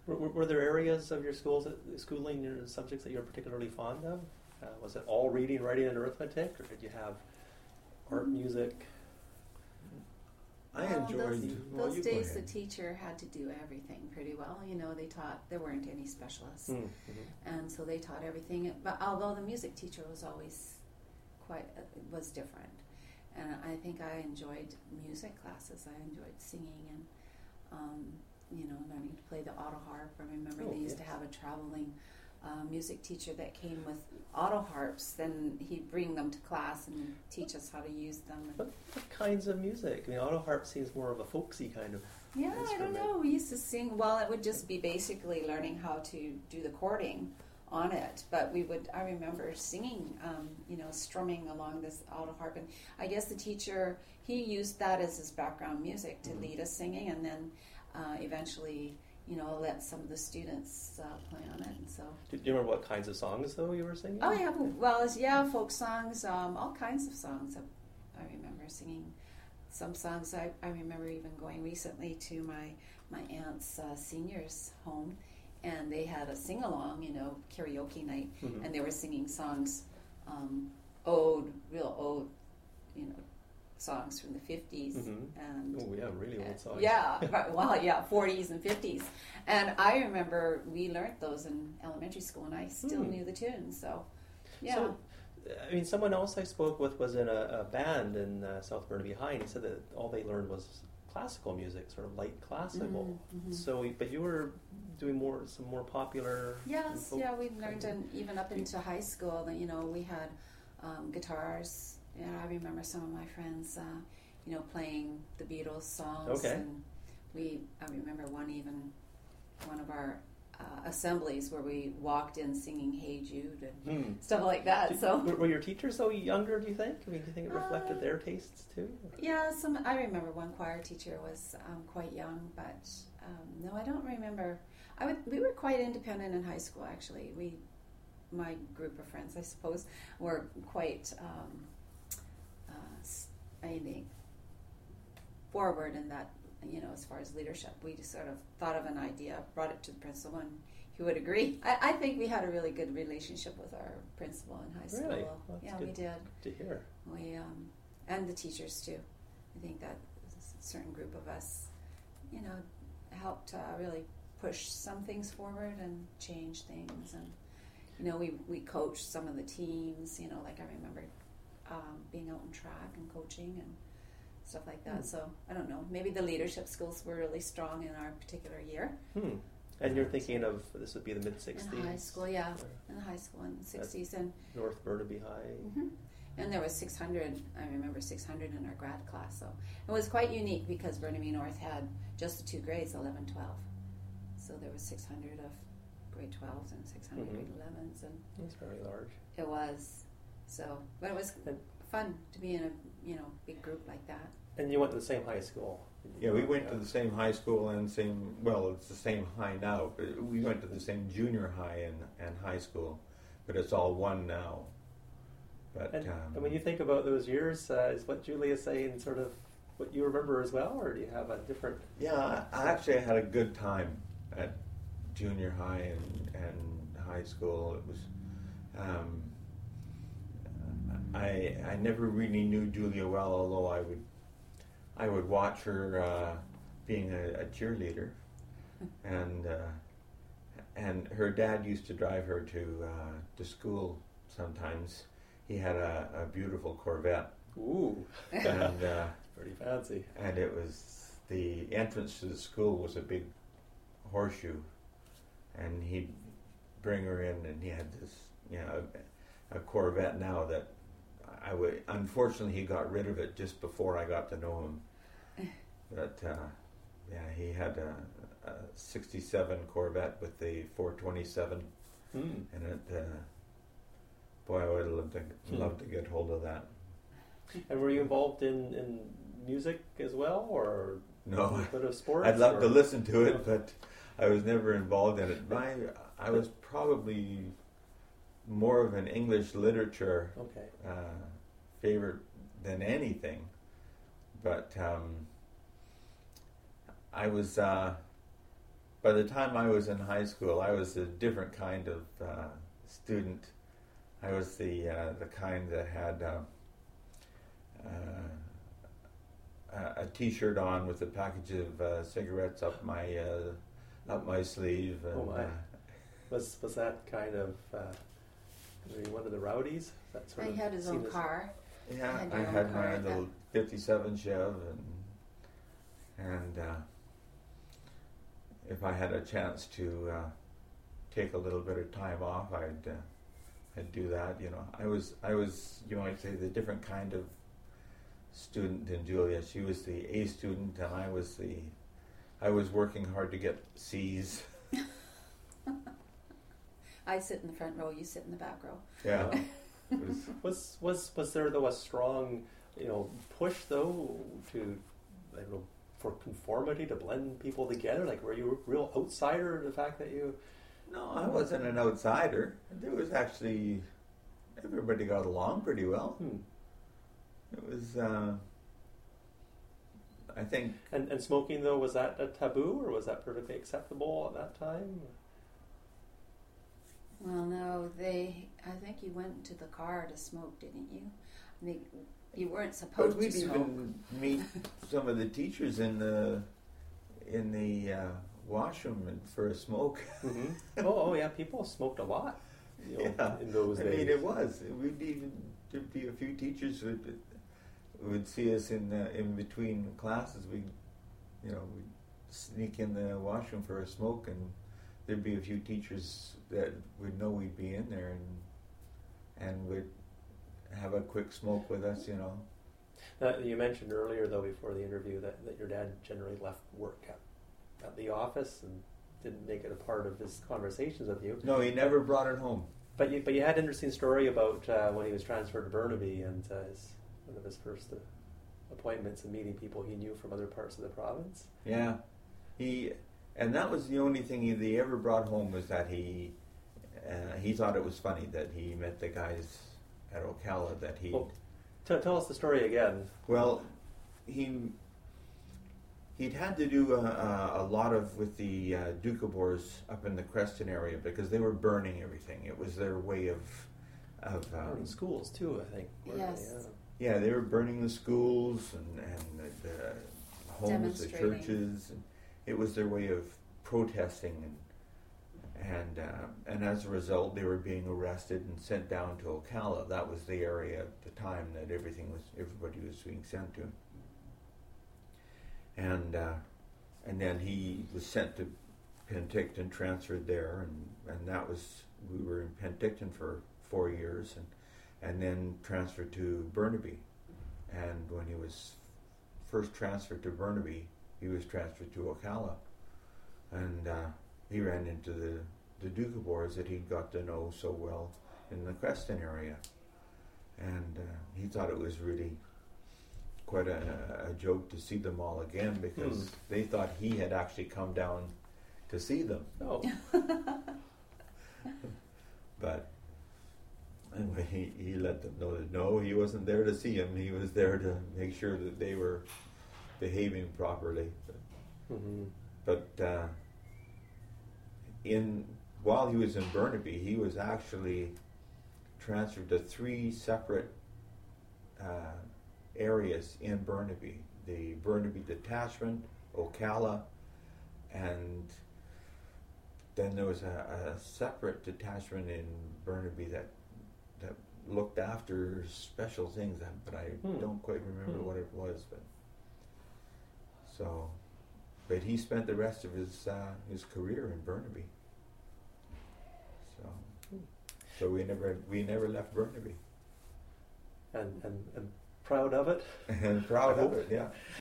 Were there areas of your schooling, your subjects that you were particularly fond of? Was it all reading, writing, and arithmetic, or did you have art, music? I enjoyed those days. The teacher had to do everything pretty well. They taught. There weren't any specialists, and so they taught everything. But although the music teacher was always was different, and I think I enjoyed music classes. I enjoyed singing and learning to play the auto harp. I remember they used to have a traveling music teacher that came with auto harps. Then he'd bring them to class and teach us how to use them. What kinds of music? I mean, auto harp seems more of a folksy kind of instrument. I don't know. We used to sing. Well, it would just be basically learning how to do the chording on it. But I remember singing, strumming along this auto harp. And I guess the teacher, he used that as his background music to lead us singing, and then eventually let some of the students play on it. And so, do you remember what kinds of songs though you were singing? Oh yeah, well folk songs, all kinds of songs. I remember singing some songs. I remember even going recently to my aunt's seniors home, and they had a sing along, karaoke night, and they were singing songs, real old, songs from the 50s. And really old songs. 40s and 50s. And I remember we learned those in elementary school, and I still knew the tunes. So, yeah. So, I mean, someone else I spoke with was in a band in South Burnaby High, and he said that all they learned was classical music, sort of light classical. So, but you were doing some more popular. Yes, we learned, and even up into high school, we had guitars. I remember some of my friends, playing the Beatles songs. Okay. And I remember one of our assemblies where we walked in singing "Hey Jude" and stuff like that. Were your teachers though younger? Do you think? I mean, do you think it reflected their tastes too? Yeah, I remember one choir teacher was quite young, but no, I don't remember. We were quite independent in high school. Actually, my group of friends, I suppose, were quite. I think forward in that, as far as leadership, we just sort of thought of an idea, brought it to the principal, and he would agree. I think we had a really good relationship with our principal in high school. Really? Well, we did. To hear. We and the teachers too. I think that a certain group of us, helped really push some things forward and change things, and we coached some of the teams. Like I remember. Being out in track and coaching and stuff like that. So I don't know. Maybe the leadership skills were really strong in our particular year. And you're thinking of this would be the mid-60s? In high school, yeah. In the high school in the 60s. And North Burnaby High. And there was 600. I remember 600 in our grad class. So it was quite unique because Burnaby North had just the two grades, 11, 12. So there was 600 of grade 12s and 600 grade 11s. And it's very large. It was. So, but it was fun to be in a big group like that. And you went to the same high school? Yeah, we went to the same high school and it's the same high now, but we went to the same junior high and high school, but it's all one now. But and when you think about those years, is what Julie is saying sort of what you remember as well, or do you have a different... Yeah, I actually had a good time at junior high and high school. It was... I never really knew Julia well, although I would watch her being a cheerleader, and her dad used to drive her to school sometimes. He had a beautiful Corvette. Ooh, and pretty fancy. And it was the entrance to the school was a big horseshoe, and he'd bring her in, and he had this a Corvette now that. Unfortunately, he got rid of it just before I got to know him. But he had a '67 Corvette with the 427 in it. Boy, I would have loved to get hold of that. And were you involved in music as well, or no? A bit of sports? I'd love to listen to it, but I was never involved in it. I was probably more of an English literature favorite than anything, but I was by the time I was in high school, I was a different kind of student. I was the kind that had a T-shirt on with a package of cigarettes up my sleeve. And, oh my! Was that kind of were you one of the rowdies? That sort He of had his own car. Yeah, Had I your own had car my like that? little '57 Chev, and if I had a chance to take a little bit of time off, I'd do that. You know, I was you might say the different kind of student than Julia. She was the A student, and I was working hard to get C's. I sit in the front row. You sit in the back row. Yeah. It Was there though a strong, push though to, I don't know, for conformity, to blend people together? Like, were you a real outsider? The fact that you? No, I wasn't an outsider. There was actually everybody got along pretty well. It was, I think. And smoking though, was that a taboo or was that perfectly acceptable at that time? Well, no, I think you went into the car to smoke, didn't you? I mean, you weren't supposed But we'd to smoke. even meet some of the teachers in the washroom for a smoke. Mm-hmm. Oh yeah, people smoked a lot. Yeah. In those days. I mean, it was. There'd be a few teachers who would see us in between classes. We'd sneak in the washroom for a smoke, and there'd be a few teachers that would know we'd be in there and would have a quick smoke with us, You mentioned earlier, though, before the interview, that your dad generally left work at the office and didn't make it a part of his conversations with you. No, he never brought it home. But you had an interesting story about when he was transferred to Burnaby and one of his first appointments and meeting people he knew from other parts of the province. Yeah, and that was the only thing he ever brought home, was that he thought it was funny that he met the guys at Ocala that he. Well, tell us the story again. Well, he'd had to do a lot with the Doukhobors up in the Creston area because they were burning everything. It was their way of Burning schools too, I think. Yes. Yeah, they were burning the schools and the homes, the churches, and it was their way of protesting, and as a result, they were being arrested and sent down to Ocala. That was the area at the time that everybody was being sent to. And then he was sent to Penticton, transferred there, and we were in Penticton for 4 years, and then transferred to Burnaby. And when he was first transferred to Burnaby, he was transferred to Ocala, and he ran into the Doukhobors that he'd got to know so well in the Creston area, and he thought it was really quite a joke to see them all again, because they thought he had actually come down to see them. Oh. But anyway, he let them know that no, he wasn't there to see him. He was there to make sure that they were behaving properly. But while he was in Burnaby, he was actually transferred to 3 separate areas in Burnaby: the Burnaby Detachment, Ocala, and then there was a separate detachment in Burnaby that looked after special things, but I don't quite remember what it was. But he spent the rest of his career in Burnaby. So we never left Burnaby. And proud of it. And proud of it, yeah.